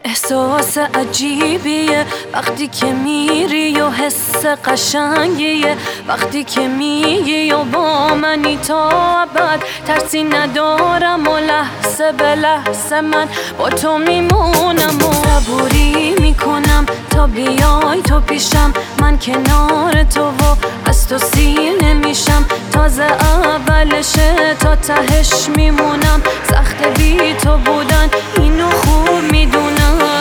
احساس عجیبیه وقتی که میری و حس قشنگیه وقتی که میگی و با منی تا ابد، ترسی ندارم و لحظه به لحظه من با تو میمونم و صبوری میکنم تا بیای تو پیشم. من کنار تو و از تو سیر نمیشم، تازه اولشه تا تهش میمونم. سخت بی تو بودن اینو خوب میدونم.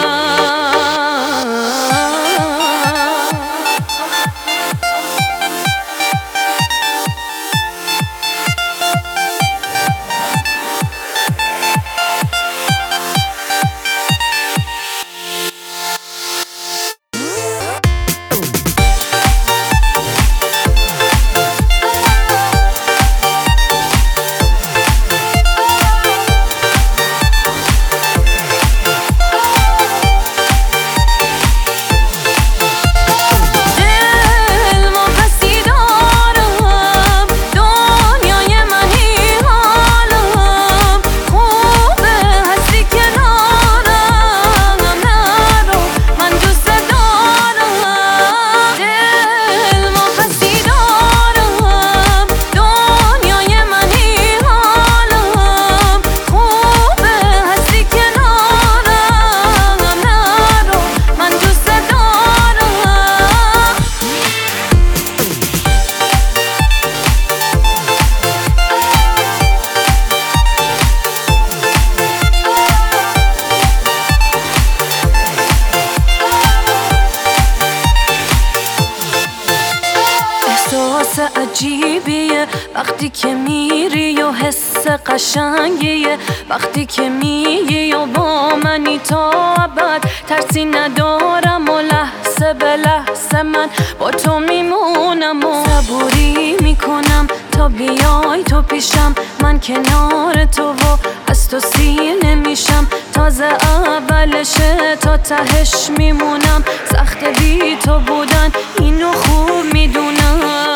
احساس عجیبیه وقتی که میری و حس قشنگیه وقتی که میگی و با منی تا ابد، ترسی ندارم و لحظه به لحظه من با تو میمونم و صبوری میکنم تا بیای تو پیشم. من کنار تو و از تو سیر نمیشم، تازه اولشه تا تهش میمونم. سخت بی تو بودن اینو خوب میدونم.